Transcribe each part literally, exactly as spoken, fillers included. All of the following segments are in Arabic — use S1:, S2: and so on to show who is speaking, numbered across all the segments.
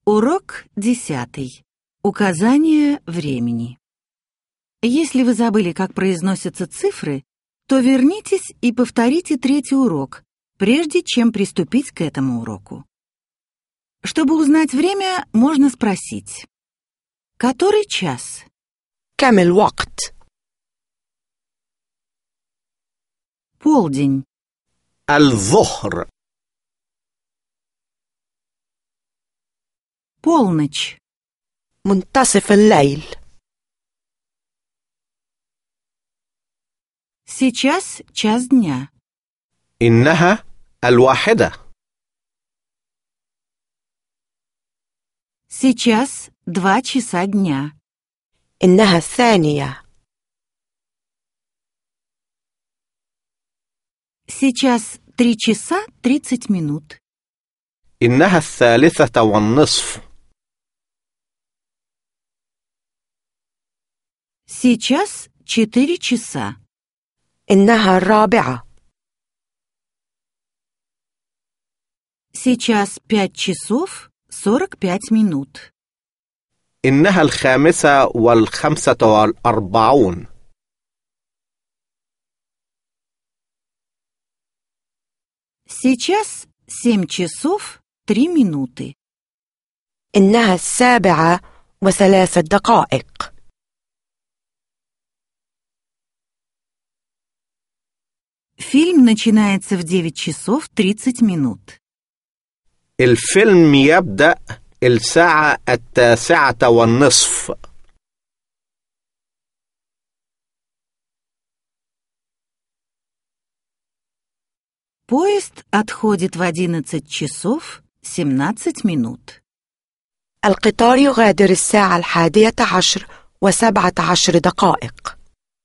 S1: Урок десятый. Указание времени. Если вы забыли, как произносятся цифры, то вернитесь и повторите третий урок, прежде чем приступить к этому уроку. Чтобы узнать время, можно спросить: который час?
S2: كم الوقت؟
S1: Полдень.
S3: الظهر.
S1: Полночь.
S2: منتصف الليل.
S1: Сейчас час дня.
S3: إنها الواحدة.
S1: Сейчас два часа дня.
S2: إنها الثانية.
S1: Сейчас три часа тридцать минут.
S3: إنها الثالثة والنصف.
S1: Сейчас четыре часа.
S2: إنها الرابعة.
S1: Сейчас пять часов сорок пять минут.
S3: إنها الخامسة والخمسة والأربعون.
S1: Сейчас семь часов три минуты.
S2: إنها السابعة وثلاث دقائق.
S1: Фильм начинается в девять часов тридцать минут.
S3: الفيلم يبدأ الساعة التاسعة والنصف.
S1: Поезд отходит в одиннадцать часов семнадцать минут.
S2: القطار يغادر الساعة الحادية عشر وسبعة عشر دقائق.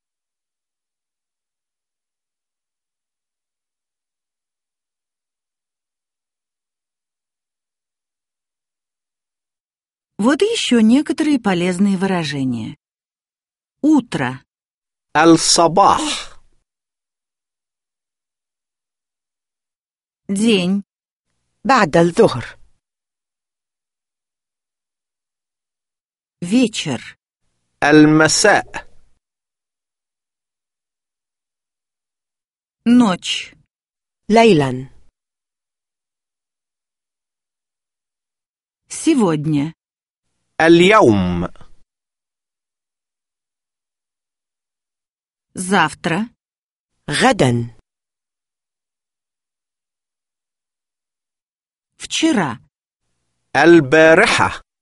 S1: Вот еще некоторые полезные выражения. Утро.
S3: الصباح.
S1: День.
S2: بعد الظهر.
S1: Вечер.
S3: المساء.
S1: Ночь.
S2: ليلا.
S1: Сегодня.
S3: اليوم.
S1: Завтра.
S2: غدا.
S1: Вчера.
S3: البارحة.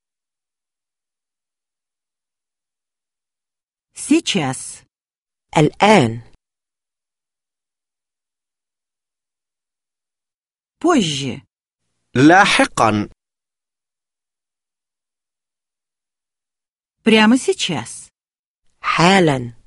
S1: Сейчас.
S2: الآن.
S1: Позже.
S3: لاحقا.
S1: Прямо сейчас.
S2: حالا.